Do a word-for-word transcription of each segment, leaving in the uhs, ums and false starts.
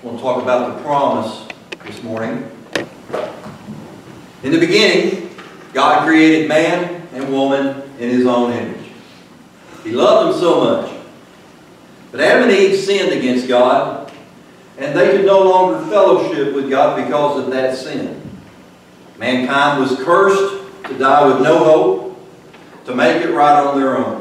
We'll talk about the promise this morning. In the beginning, God created man and woman in His own image. He loved them so much. But Adam and Eve sinned against God, and they could no longer fellowship with God because of that sin. Mankind was cursed to die with no hope, to make it right on their own.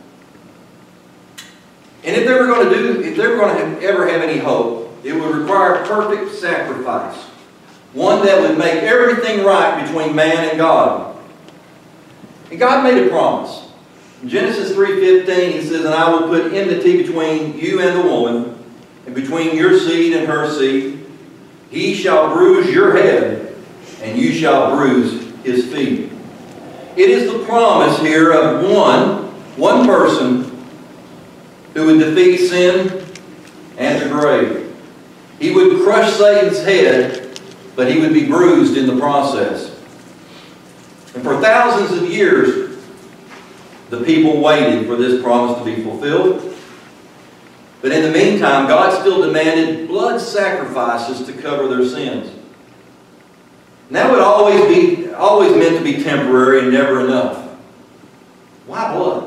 And if they were going to do, if they were going to have, ever have any hope, it would require perfect sacrifice. One that would make everything right between man and God. And God made a promise. In Genesis three fifteen, He says, "And I will put enmity between you and the woman, and between your seed and her seed. He shall bruise your head, and you shall bruise his feet." It is the promise here of one, one person who would defeat sin and the grave. He would crush Satan's head, but he would be bruised in the process. And for thousands of years, the people waited for this promise to be fulfilled. But in the meantime, God still demanded blood sacrifices to cover their sins. And that would always be, always meant to be temporary and never enough. Why blood?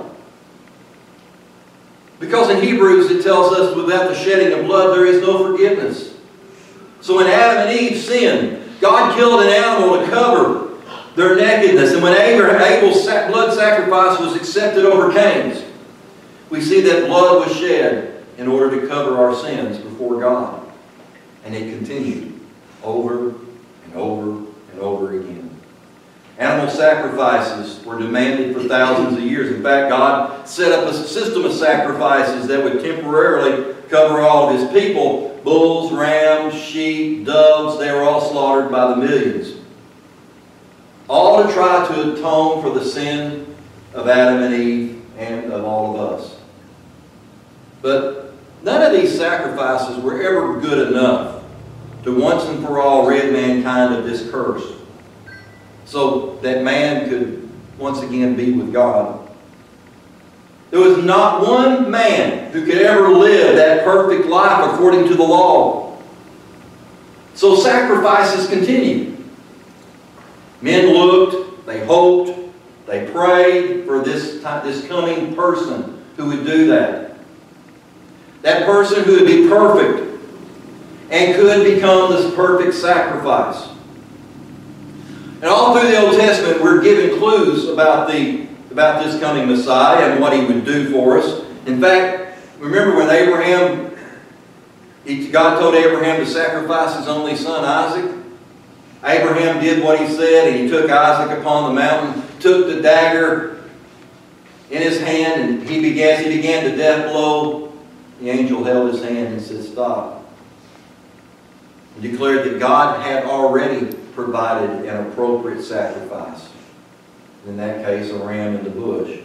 Because in Hebrews it tells us without the shedding of blood there is no forgiveness. So when Adam and Eve sinned, God killed an animal to cover their nakedness. And when Abel's blood sacrifice was accepted over Cain's, we see that blood was shed in order to cover our sins before God. And it continued over and over and over again. Animal sacrifices were demanded for thousands of years. In fact, God set up a system of sacrifices that would temporarily cover all of His people. Bulls, rams, sheep, doves, they were all slaughtered by the millions. All to try to atone for the sin of Adam and Eve and of all of us. But none of these sacrifices were ever good enough to once and for all rid mankind of this curse, so that man could once again be with God. There was not one man who could ever live that perfect life according to the law. So sacrifices continued. Men looked, they hoped, they prayed for this, this coming person who would do that. That person who would be perfect and could become this perfect sacrifice. And all through the Old Testament, we're given clues about, the, about this coming Messiah and what He would do for us. In fact, remember when Abraham, he, God told Abraham to sacrifice his only son, Isaac? Abraham did what He said, and he took Isaac upon the mountain, took the dagger in his hand, and he began, as he began the death blow, the angel held his hand and said, "Stop." And declared that God had already provided an appropriate sacrifice. In that case, a ram in the bush.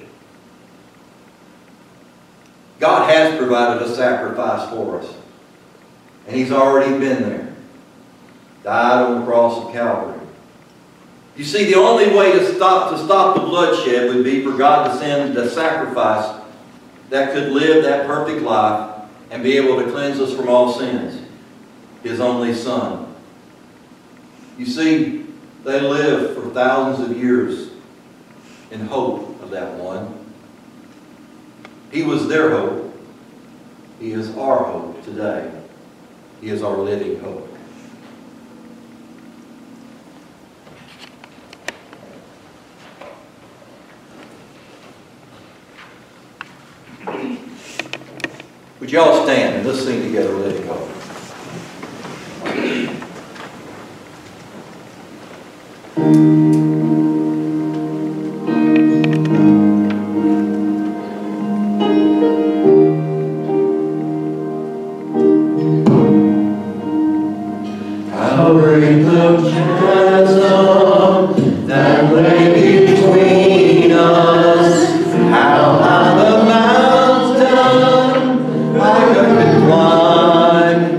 God has provided a sacrifice for us. And He's already been there. Died on the cross of Calvary. You see, the only way to stop, to stop the bloodshed would be for God to send the sacrifice that could live that perfect life and be able to cleanse us from all sins. His only Son. You see, they lived for thousands of years in hope of that one. He was their hope. He is our hope today. He is our living hope. Would you all stand and let's sing together, Living Hope. Climb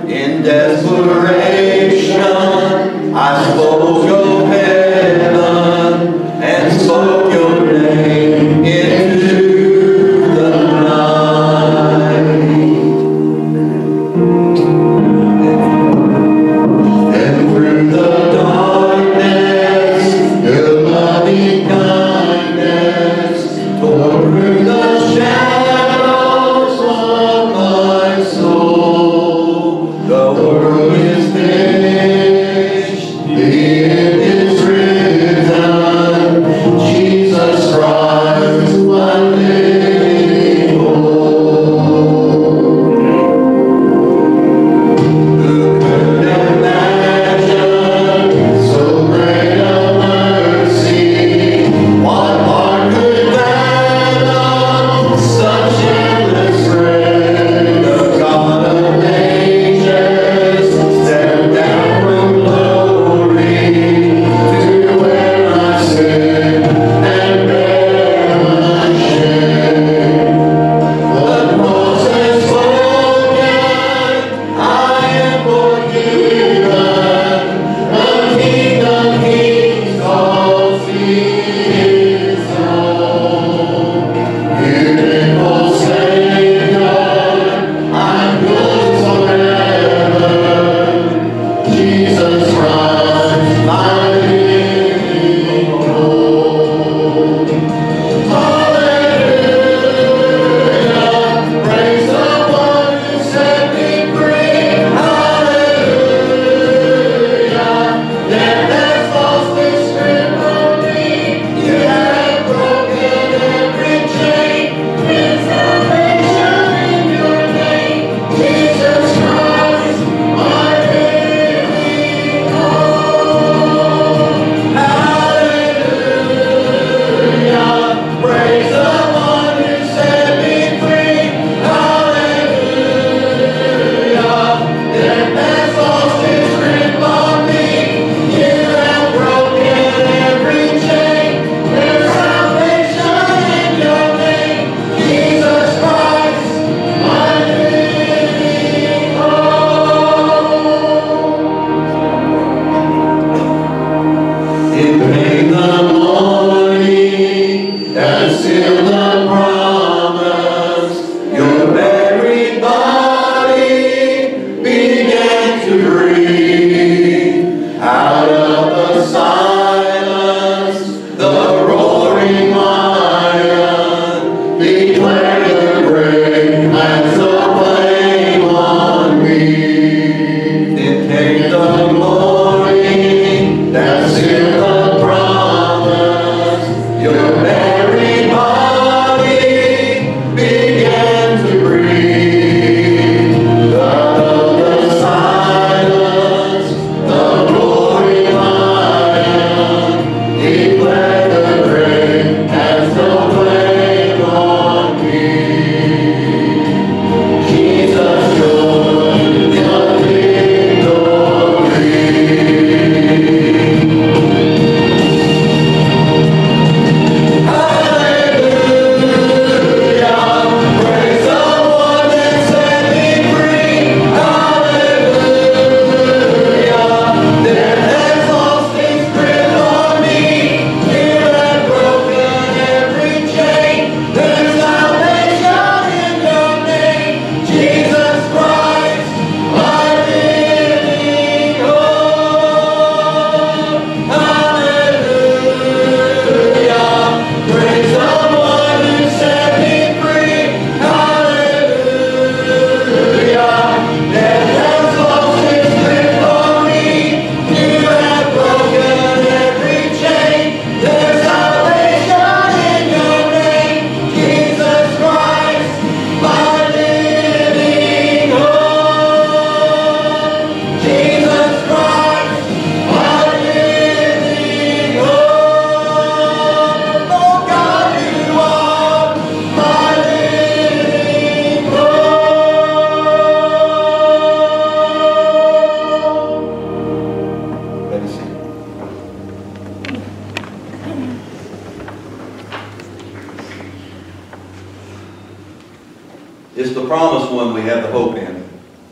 It's the promised one we have the hope in.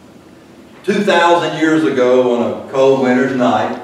two thousand years ago on a cold winter's night,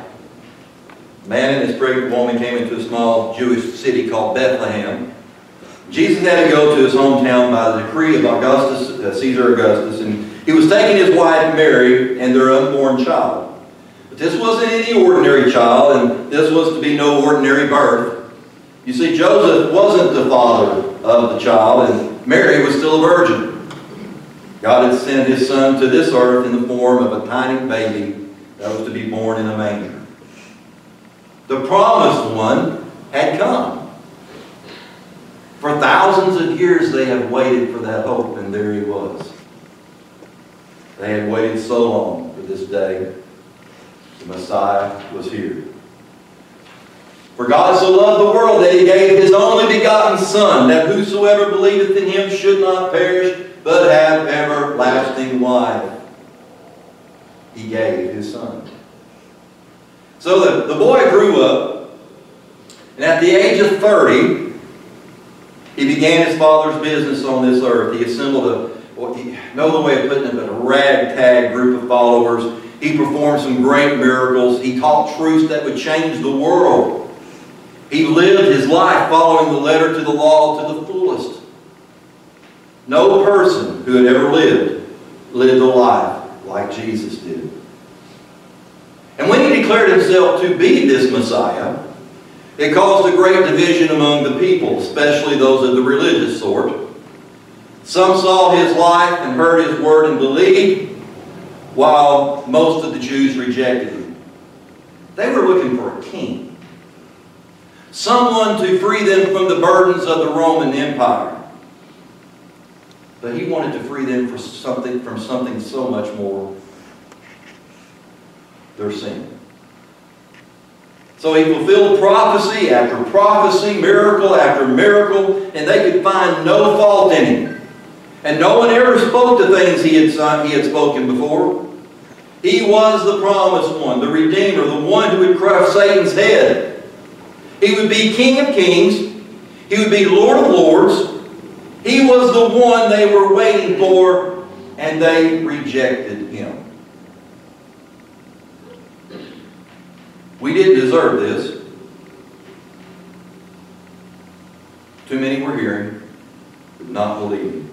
a man and his pregnant woman came into a small Jewish city called Bethlehem. Jesus had to go to his hometown by the decree of Augustus, uh, Caesar Augustus, and he was taking his wife Mary and their unborn child. But this wasn't any ordinary child, and this was to be no ordinary birth. You see, Joseph wasn't the father of the child, and Mary was still a virgin. God had sent his son to this earth in the form of a tiny baby that was to be born in a manger. The promised one had come. For thousands of years they have waited for that hope, and there he was. They had waited so long for this day. The Messiah was here. For God so loved the world that he gave his only begotten Son, that whosoever believeth in him should not perish, but have everlasting life. He gave his Son. So the, the boy grew up, and at the age of thirty, he began his father's business on this earth. He assembled a, well, he, no other way of putting it, but a ragtag group of followers. He performed some great miracles. He taught truths that would change the world. He lived his life following the letter to the law to the fullest. No person who had ever lived lived a life like Jesus did. And when he declared himself to be this Messiah, it caused a great division among the people, especially those of the religious sort. Some saw his life and heard his word and believed, while most of the Jews rejected him. They were looking for a king, someone to free them from the burdens of the Roman Empire. But he wanted to free them from something, from something so much more: their sin. So he fulfilled prophecy after prophecy, miracle after miracle, and they could find no fault in him. And no one ever spoke the things he had, he had spoken before. He was the promised one, the Redeemer, the one who would crush Satan's head. He would be King of Kings. He would be Lord of Lords. He was the one they were waiting for, and they rejected him. We didn't deserve this. Too many were hearing, but not believing.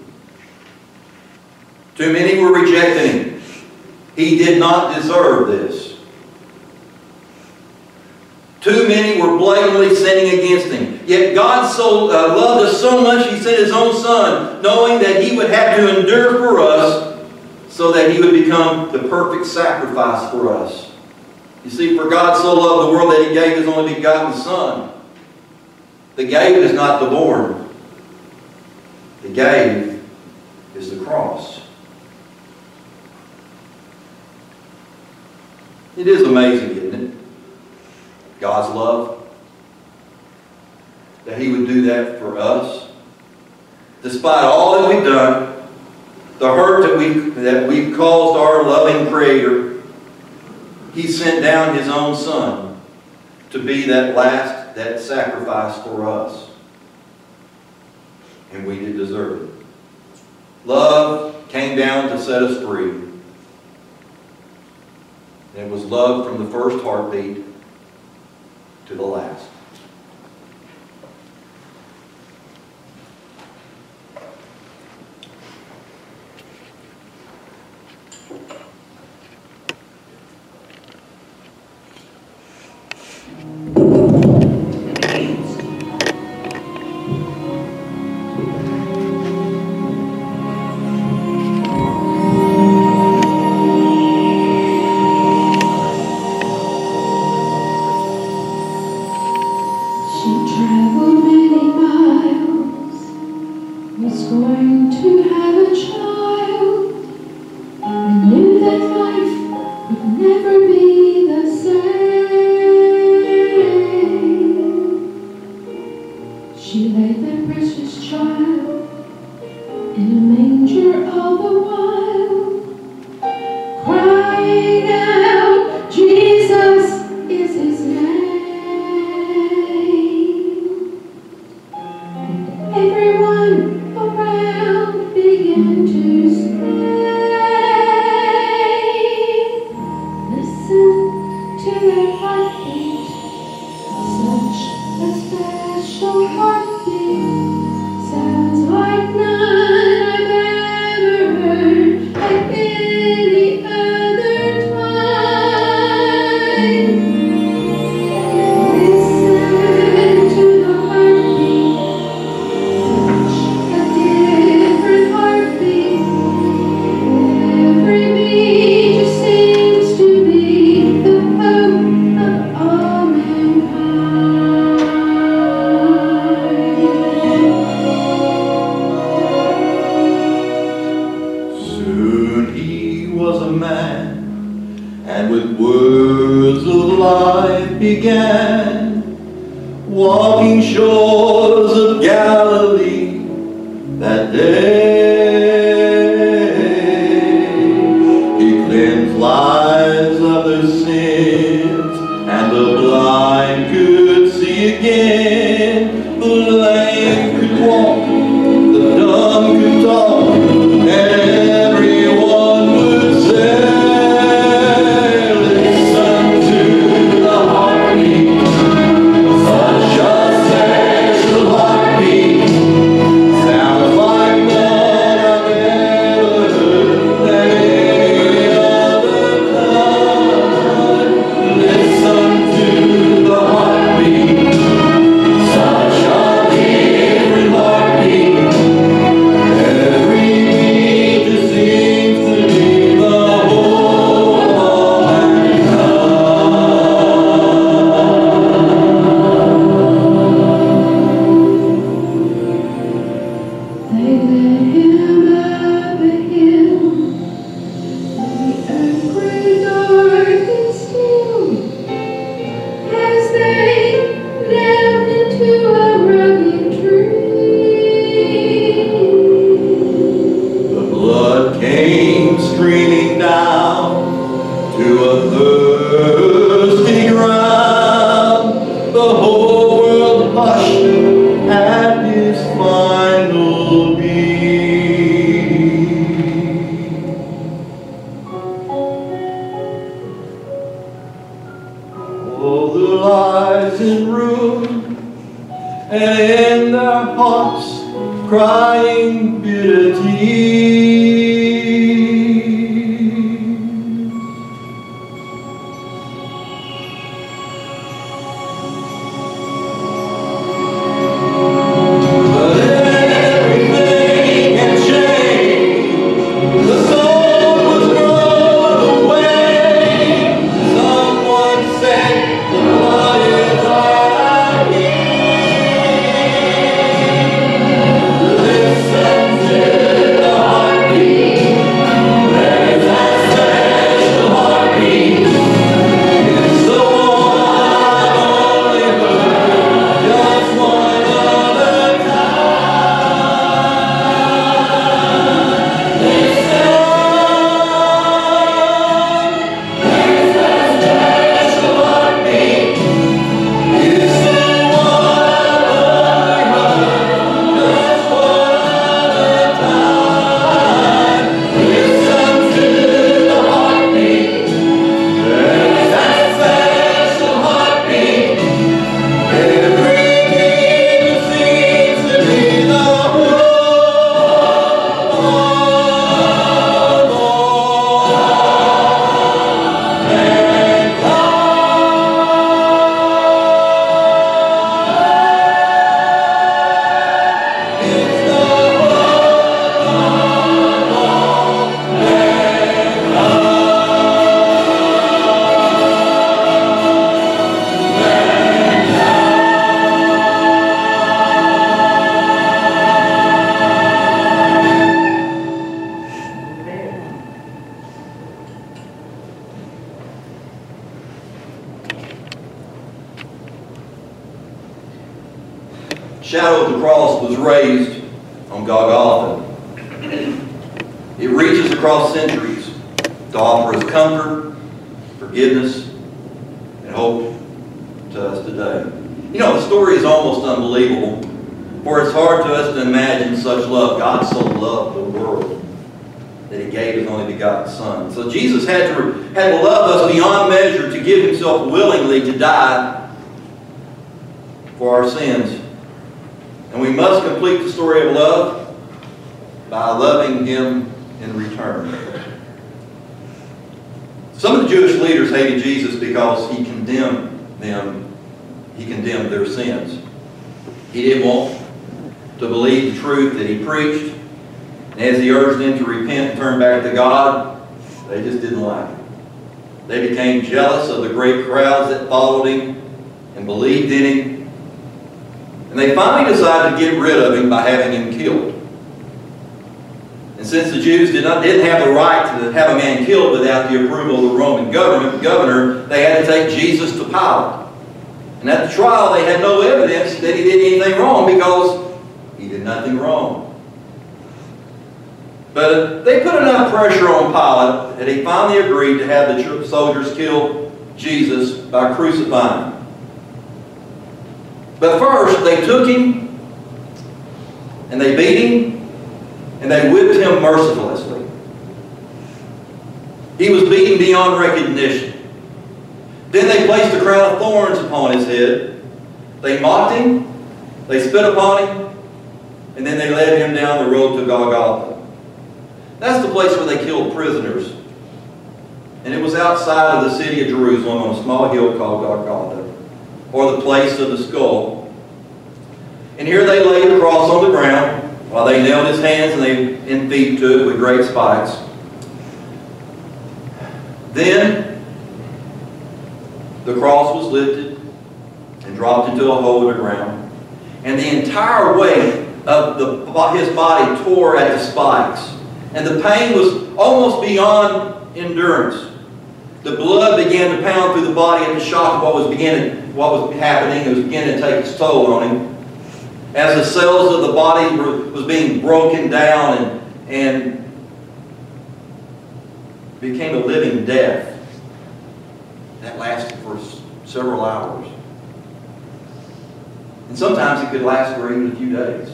Too many were rejecting him. He did not deserve this. Too many were blatantly sinning against him. Yet God so uh, loved us so much, he sent his own Son, knowing that he would have to endure for us so that he would become the perfect sacrifice for us. You see, for God so loved the world that he gave his only begotten Son. The gave is not the born. The gave is the cross. It is amazing, isn't it? God's love. That he would do that for us. Despite all that we've done, the hurt that we've, that we've caused our loving Creator, he sent down his own Son to be that last, that sacrifice for us. And we did deserve it. Love came down to set us free. And it was love from the first heartbeat to the last. Listen to the heart. began, walking shores of Galilee that day. He cleansed lives of their sins, and the blind could see again. The lame could walk, the dumb could talk, and everyone would say, listen to the heartbeat, such a special heartbeat. Sounds like none I've ever heard at any other time. Listen to the heartbeat, such a different heartbeat. Every beat just seems to be the whole of They led him up a hill, and the earth grew dark and still, as they led him to a rugged tree. The blood came streaming down to a thirsty ground. The whole world hushed at his final beat. All the lies in ruin, and in their hearts crying bitter tears. But everything had changed. The soul was rolled away. Someone said, what is I hear? Listen to the heartbeat. There's that special heartbeat. It's the one I've only heard just one other time. Listen. There's that special heartbeat. It's the one I've only heard just one other time. Listen to the heartbeat. There's that special heartbeat. Every beat seems to be the whole of mankind. It's the shadow of the cross was raised on Golgotha. It reaches across centuries to offer us comfort, forgiveness, and hope to us today. You know, the story is almost unbelievable, for it's hard to us to imagine such love. God so loved the world that He gave His only begotten Son. So Jesus had to, had to love us beyond measure to give Himself willingly to die for our sins. And we must complete the story of love by loving Him in return. Some of the Jewish leaders hated Jesus because He condemned them. He condemned their sins. He didn't want to believe the truth that He preached. And as He urged them to repent and turn back to God, they just didn't like it. They became jealous of the great crowds that followed Him and believed in Him. And they finally decided to get rid of Him by having Him killed. And since the Jews did not, didn't have the right to have a man killed without the approval of the Roman government, governor, they had to take Jesus to Pilate. And at the trial, they had no evidence that he did anything wrong because he did nothing wrong. But they put enough pressure on Pilate that he finally agreed to have the soldiers kill Jesus by crucifying him. But first, they took him and they beat him and they whipped him mercilessly. He was beaten beyond recognition. Then they placed a crown of thorns upon his head. They mocked him, they spit upon him, and then they led him down the road to Golgotha. That's the place where they killed prisoners. And it was outside of the city of Jerusalem on a small hill called Golgotha, or the place of the skull. And here they laid the cross on the ground while they nailed his hands and, they, and feet to it with great spikes. Then the cross was lifted and dropped into a hole in the ground. And the entire weight of the, his body tore at the spikes. And the pain was almost beyond endurance. The blood began to pound through the body at the shock of what was beginning, what was happening. It was beginning to take its toll on him. As the cells of the body were was being broken down and, and became a living death. That lasted for several hours. And sometimes it could last for even a few days.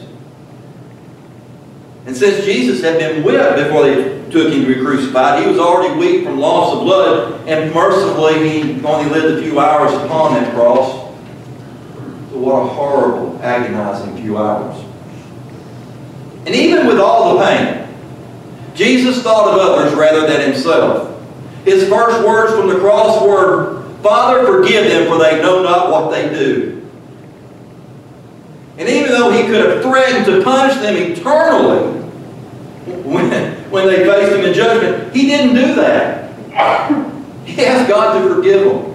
And since Jesus had been whipped before they took him to be crucified, he was already weak from loss of blood, and mercifully he only lived a few hours upon that cross. So what a horrible, agonizing few hours. And even with all the pain, Jesus thought of others rather than himself. His first words from the cross were, "Father, forgive them, for they know not what they do." And even though he could have threatened to punish them eternally when, when they faced him in judgment, he didn't do that. He asked God to forgive them.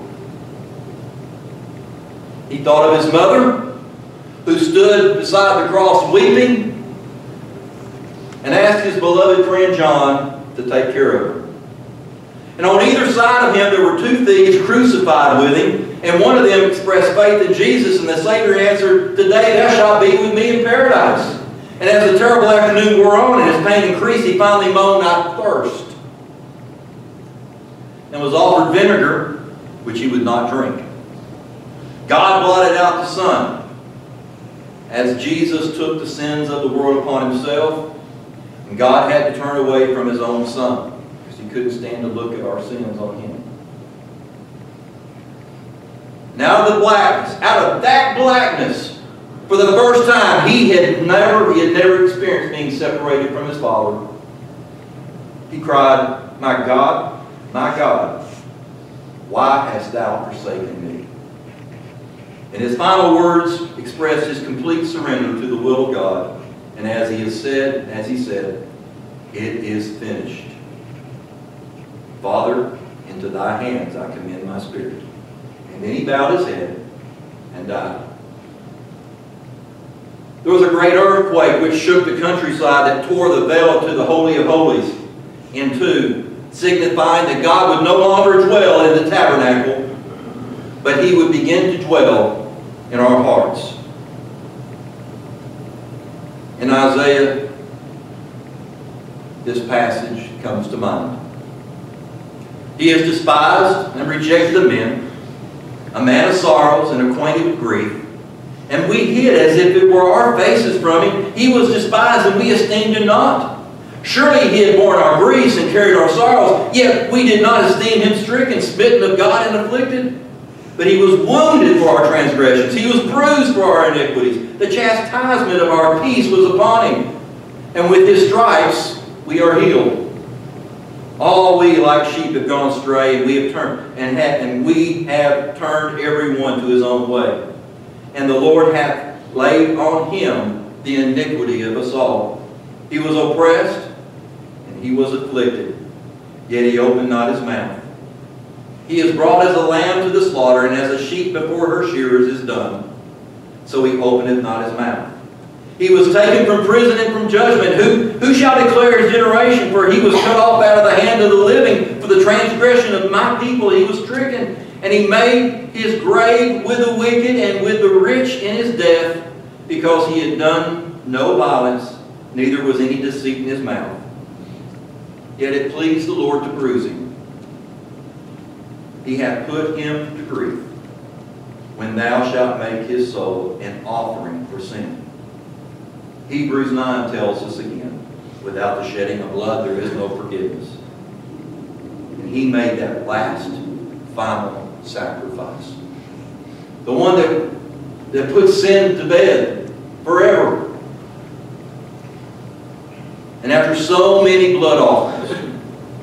He thought of his mother, who stood beside the cross weeping, and asked his beloved friend John to take care of her. And on either side of him there were two thieves crucified with him, and one of them expressed faith in Jesus, and the Savior answered, "Today thou shalt be with me in paradise." And as the terrible afternoon wore on and his pain increased, he finally moaned out thirst, and was offered vinegar, which he would not drink. God blotted out the sun. As Jesus took the sins of the world upon himself, and God had to turn away from his own Son, because he couldn't stand to look at our sins on him. And out of the blackness, out of that blackness, for the first time, he had never, he had never experienced being separated from his Father. He cried, "My God, my God, why hast thou forsaken me?" And his final words expressed his complete surrender to the will of God. And as he has said, as he said, "It is finished. Father, into thy hands I commend my spirit." And then he bowed his head and died. There was a great earthquake which shook the countryside that tore the veil to the Holy of Holies in two, signifying that God would no longer dwell in the tabernacle, but he would begin to dwell in our hearts. In Isaiah, this passage comes to mind. "He is despised and rejected of men, a man of sorrows and acquainted with grief. And we hid as if it were our faces from him. He was despised and we esteemed him not. Surely he had borne our griefs and carried our sorrows, yet we did not esteem him stricken, smitten of God, and afflicted. But he was wounded for our transgressions. He was bruised for our iniquities. The chastisement of our peace was upon him. And with his stripes we are healed. All we like sheep have gone astray, and we have turned and, ha and we have turned every one to his own way. And the Lord hath laid on him the iniquity of us all. He was oppressed, and he was afflicted, yet he opened not his mouth. He is brought as a lamb to the slaughter, and as a sheep before her shearers is dumb, so he openeth not his mouth. He was taken from prison and from judgment. Who, who shall declare his generation? For he was cut off out of the hand of the living. For the transgression of my people he was stricken. And he made his grave with the wicked and with the rich in his death, because he had done no violence, neither was any deceit in his mouth. Yet it pleased the Lord to bruise him. He hath put him to grief, when thou shalt make his soul an offering for sin. Hebrews nine tells us again, without the shedding of blood there is no forgiveness. And he made that last, final sacrifice. The one that, that puts sin to bed forever. And after so many blood offerings,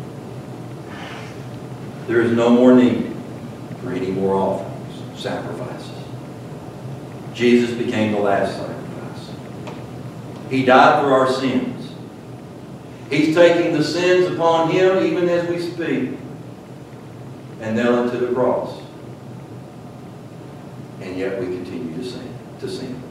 there is no more need for any more offerings, sacrifices. Jesus became the last sacrifice. He died for our sins. He's taking the sins upon him even as we speak, and nailed it to the cross. And yet we continue to sin. To sin.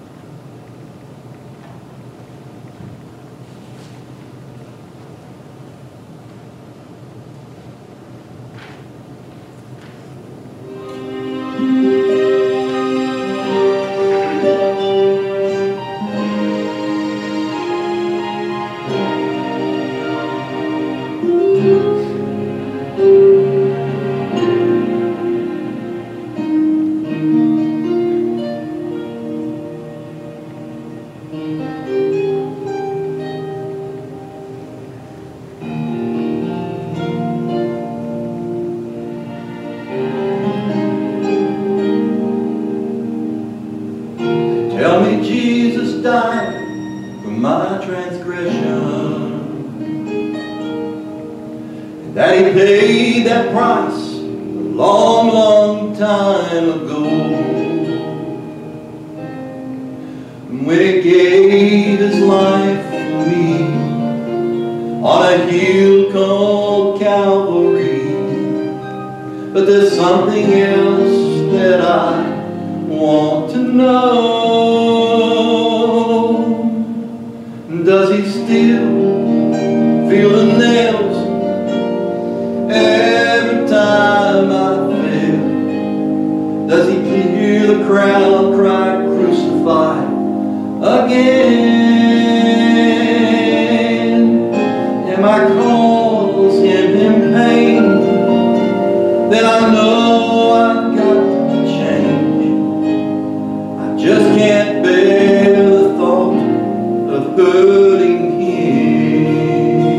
Tell me Jesus died for my transgression, and that he paid that price a long, long time ago, when he gave his life for me on a hill called Calvary. But there's something else that I want to know. Does he still feel the nails every time I fail? Does he hear the crowd cry, crucify again? Am I cause him in pain? Then I know I've got to change. I just can't bear the thought of hurting him.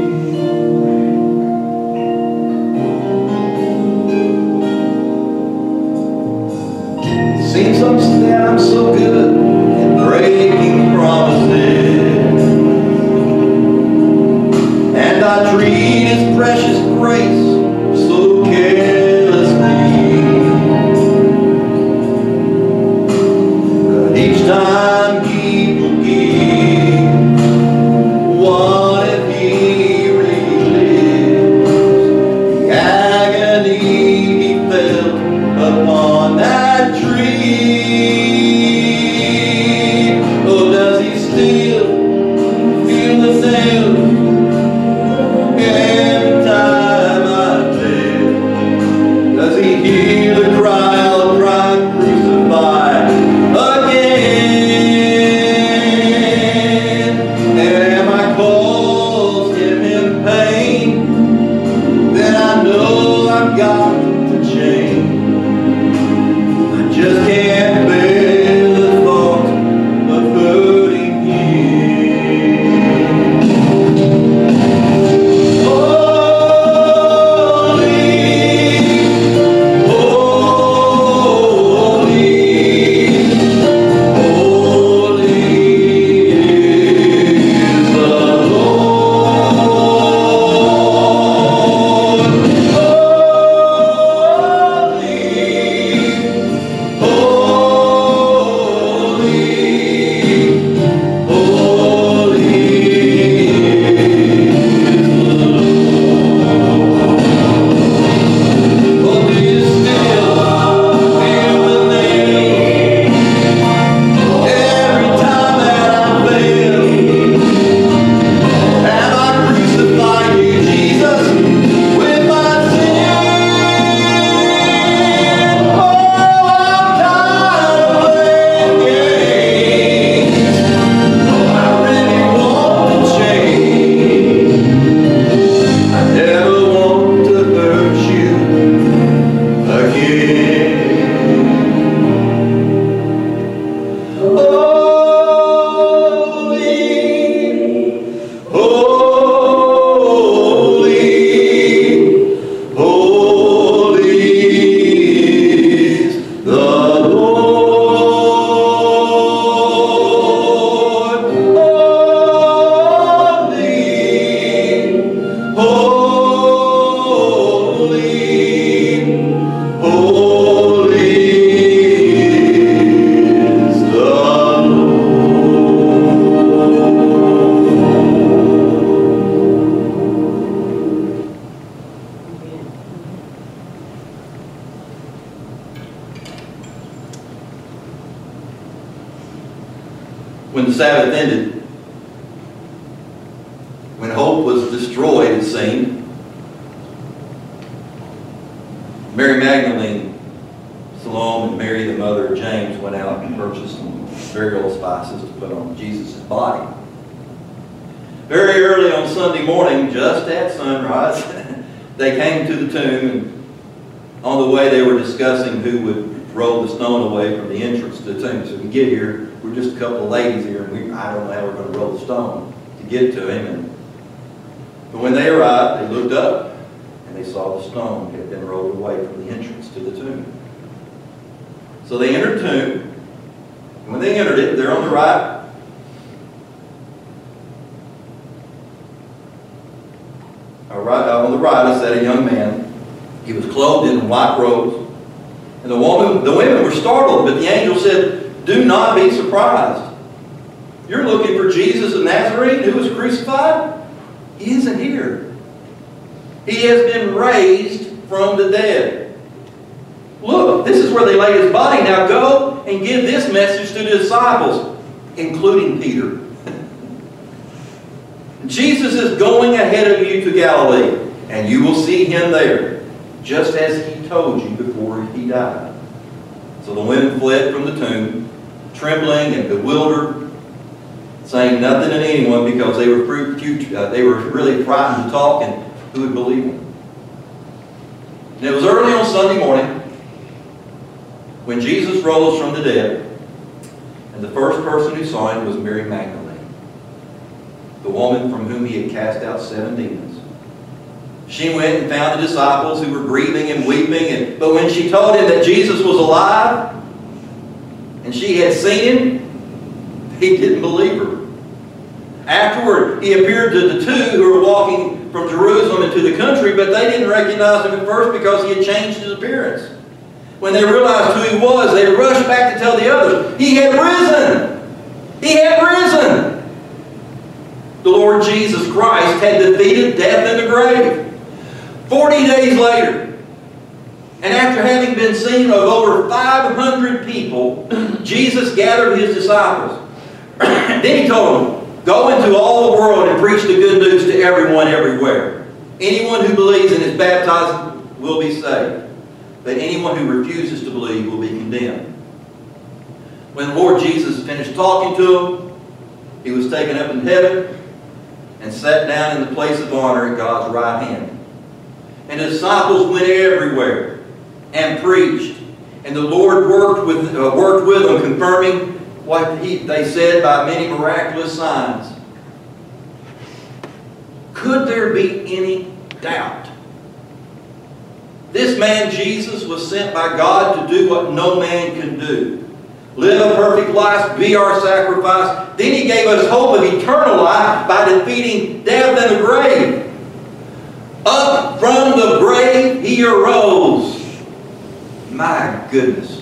It seems I'm, that I'm so good at breaking promises, and I treat his precious grace so carelessly. But each time he will give what Sabbath ended, when hope was destroyed, it seemed, Mary Magdalene, Salome, and Mary, the mother of James, went out and purchased some burial spices to put on Jesus' body. Very early on Sunday morning, just at sunrise, they came to the tomb, and on the way they were discussing who would roll the stone away from the entrance to the tomb. So we get here, we're just a couple of ladies here, and we, I don't know how we're going to roll the stone to get to him. And, but when they arrived, they looked up, and they saw the stone had been rolled away from the entrance to the tomb. So they entered the tomb, and when they entered it, there on the right, Right, on the right, sat a young man. He was clothed in white robes. And the woman, the women were startled, but the angel said, "Do not be surprised. You're looking for Jesus of Nazareth who was crucified? He isn't here. He has been raised from the dead. Look, this is where they laid his body. Now go and give this message to the disciples," including Peter. "Jesus is going ahead of you to Galilee, and you will see him there, just as he told you before he died." So the women fled from the tomb, trembling and bewildered, saying nothing to anyone because they were, uh, they were really frightened to talk, and who would believe them? And it was early on Sunday morning when Jesus rose from the dead, and the first person who saw him was Mary Magdalene, the woman from whom he had cast out seven demons. She went and found the disciples who were grieving and weeping, and, but when she told him that Jesus was alive and she had seen him, he didn't believe her. Afterward, he appeared to the two who were walking from Jerusalem into the country, but they didn't recognize him at first because he had changed his appearance. When they realized who he was, they rushed back to tell the others, "He had risen! He had risen!" The Lord Jesus Christ had defeated death and the grave. Forty days later, and after having been seen of over five hundred people, Jesus gathered his disciples. Then he told them, "Go into all the world and preach the good news to everyone everywhere. Anyone who believes and is baptized will be saved, but anyone who refuses to believe will be condemned." When the Lord Jesus finished talking to them, he was taken up in heaven and sat down in the place of honor at God's right hand. And the disciples went everywhere and preached. And the Lord worked with, uh, worked with them, confirming what he, they said by many miraculous signs. Could there be any doubt? This man Jesus was sent by God to do what no man can do. Live a perfect life, be our sacrifice. Then he gave us hope of eternal life by defeating death and the grave. Up from the grave he arose. My goodness.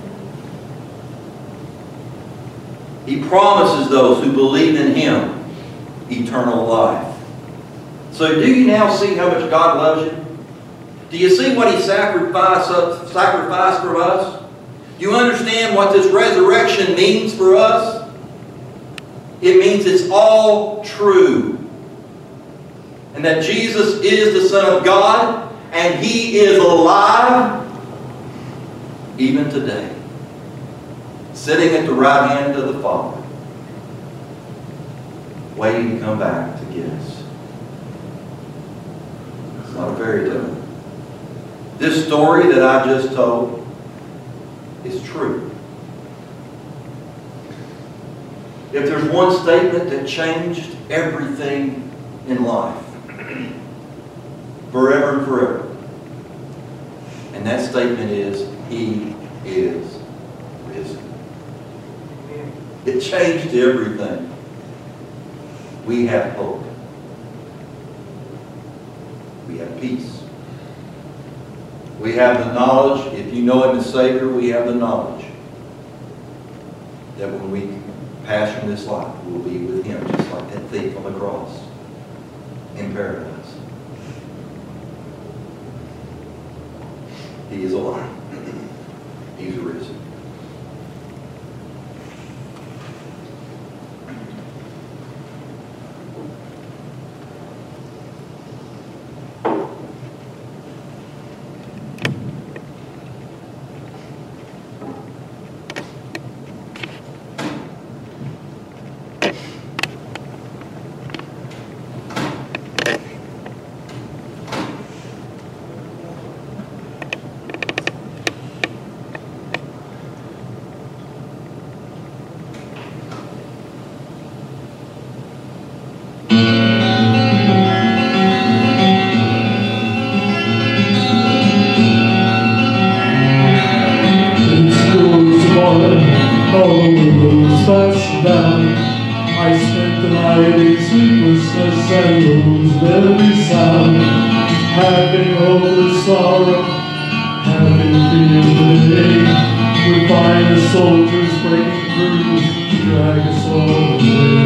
He promises those who believe in him eternal life. So do you now see how much God loves you? Do you see what he sacrificed, sacrificed for us? Do you understand what this resurrection means for us? It means it's all true. And that Jesus is the Son of God, and he is alive even today, sitting at the right hand of the Father, waiting to come back to get us. It's not a fairy tale. This story that I just told is true. If there's one statement that changed everything in life, forever and forever, and that statement is, he is risen. It changed everything. We have hope. We have peace. We have the knowledge, if you know him as Savior, we have the knowledge that when we pass from this life, we'll be with him, just like that thief on the cross in paradise. He is alive. He's risen. sleeplessness and lose every sound, having hopeless sorrow, having fear today. We find the soldiers breaking through to drag us all away.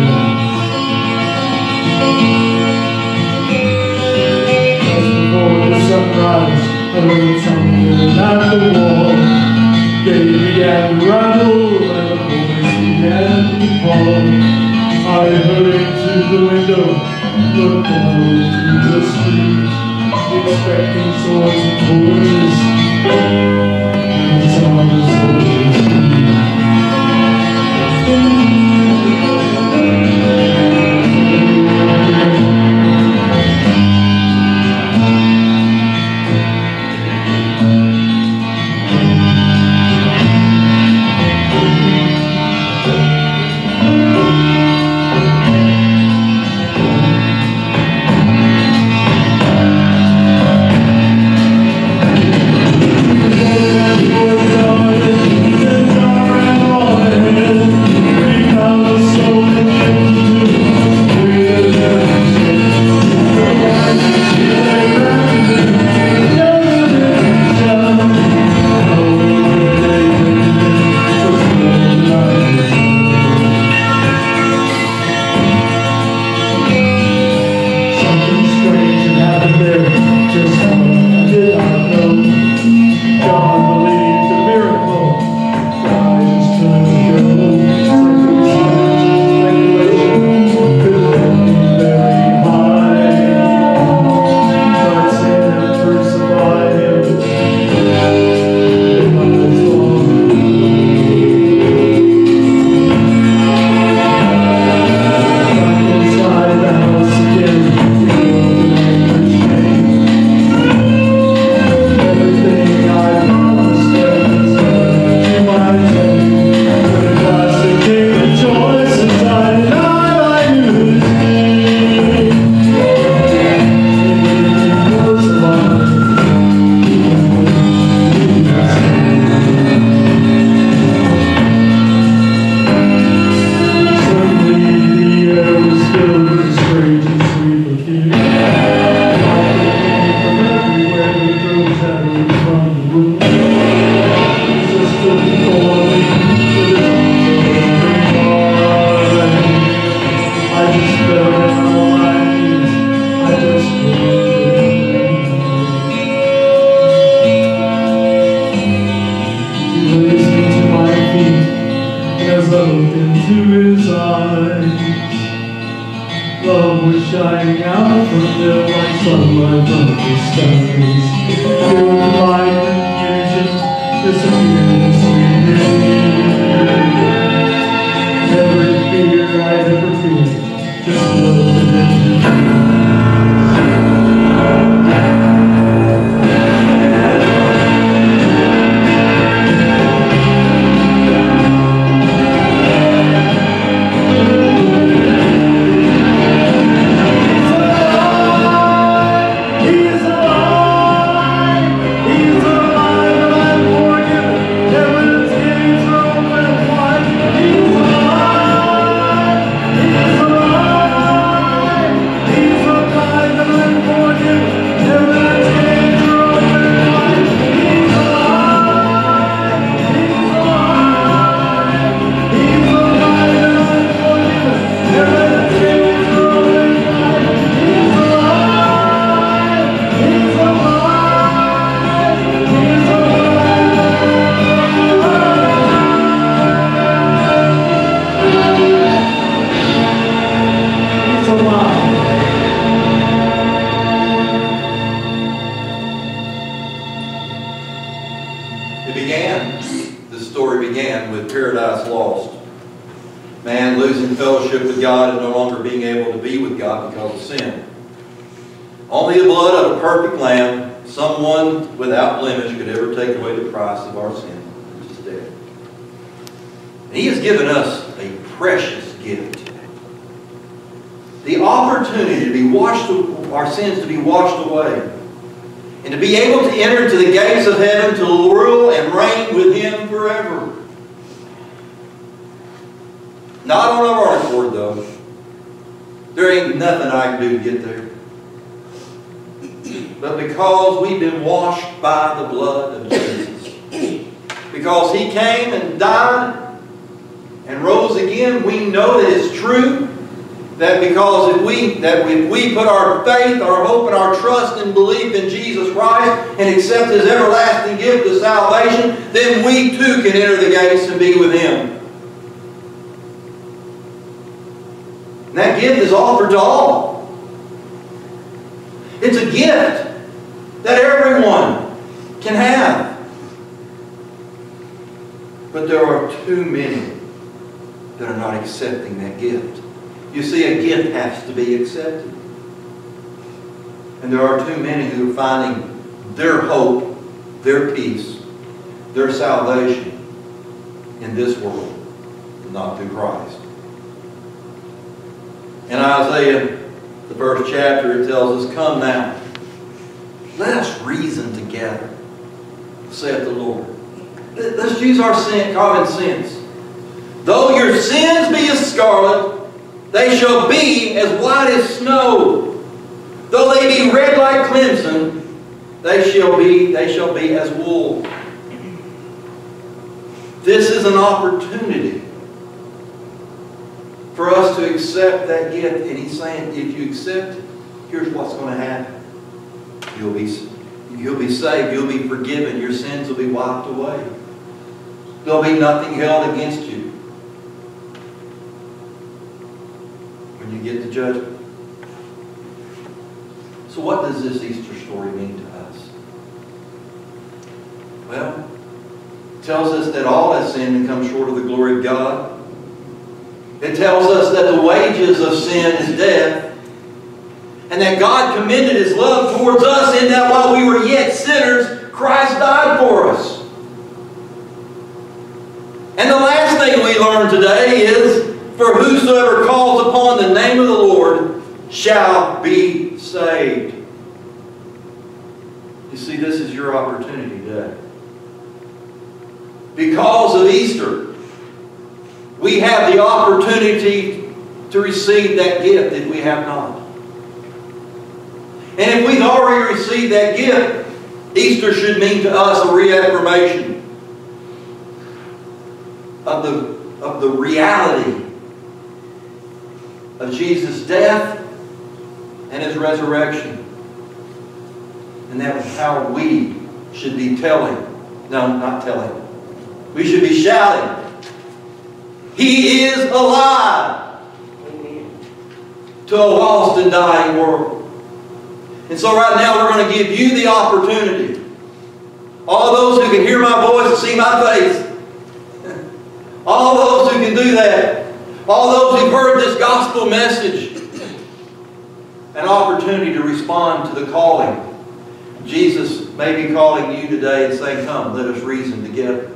Just before the sunrise, I heard something at the wall. They began to rattle and the voice began to fall. I hurried to the window, looked down into the street, expecting swords and horses, and saw the soldiers shining out from there like sunlight on the skies. Filled with light and confusion, disappeared in sweet relief. Every fear I'd ever feel just floated into It began, this story began with Paradise Lost. Man losing fellowship with God and no longer being able to be with God because of sin. Only the blood of a perfect lamb, someone without blemish, could ever take away the price of our sin, which is death. And He has given us a precious gift. The opportunity to be washed, our sins to be washed away. And to be able to enter into the gates of heaven to rule and reign with Him forever. Not on our own accord, though. There ain't nothing I can do to get there. But because we've been washed by the blood of Jesus, because He came and died and rose again, we know that it's true. That because if we, that if we put our faith, our hope, and our trust and belief in Jesus Christ and accept His everlasting gift of salvation, then we too can enter the gates and be with Him. And that gift is offered to all. It's a gift that everyone can have. But there are too many that are not accepting that gift. You see, a gift has to be accepted. And there are too many who are finding their hope, their peace, their salvation in this world, not through Christ. In Isaiah, the first chapter, it tells us, "Come now, let us reason together, saith the Lord." Let's use our sin, common sense. "Though your sins be as scarlet, they shall be as white as snow. Though they be red like crimson, they shall be, they shall be as wool." This is an opportunity for us to accept that gift. And He's saying, if you accept it, here's what's going to happen. You'll be, you'll be saved. You'll be forgiven. Your sins will be wiped away. There'll be nothing held against you when you get to judgment. So what does this Easter story mean to us? Well, it tells us that all have sinned and come short of the glory of God. It tells us that the wages of sin is death, and that God commended His love towards us in that while we were yet sinners, Christ died for us. And the last thing we learn today is, "For whosoever calls upon the name of the Lord shall be saved." You see, this is your opportunity today. Because of Easter, we have the opportunity to receive that gift if we have not. And if we've already received that gift, Easter should mean to us a reaffirmation of the, of the reality of Jesus' death and His resurrection. And that is how we should be telling, no, not telling, we should be shouting, "He is alive," to a lost and dying world. And so right now we're going to give you the opportunity. All those who can hear my voice and see my face. All those who can do that. All those who've heard this gospel message. An opportunity to respond to the calling. Jesus may be calling you today and saying, "Come, let us reason together.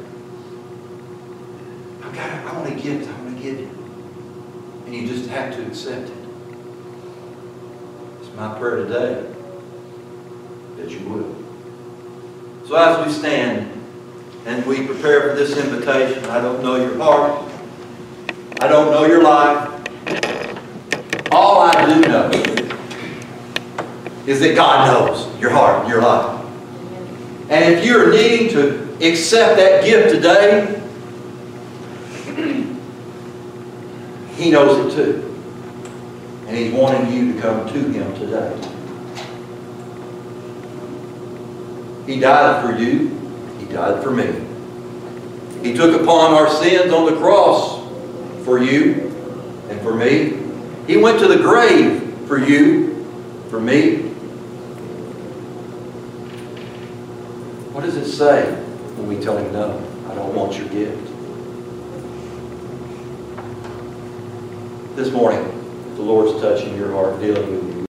I've got, I want a gift I want to give you." And you just have to accept it. It's my prayer today that you will. So as we stand and we prepare for this invitation, I don't know your heart. I don't know your life. All I do know is that God knows your heart and your life. And if you're needing to accept that gift today, He knows it too. And He's wanting you to come to Him today. He died for you. He died for me. He took upon our sins on the cross for you and for me. He went to the grave for you, for me. What does it say when we tell Him, "No, I don't want your gift"? This morning, the Lord's touching your heart, dealing with you.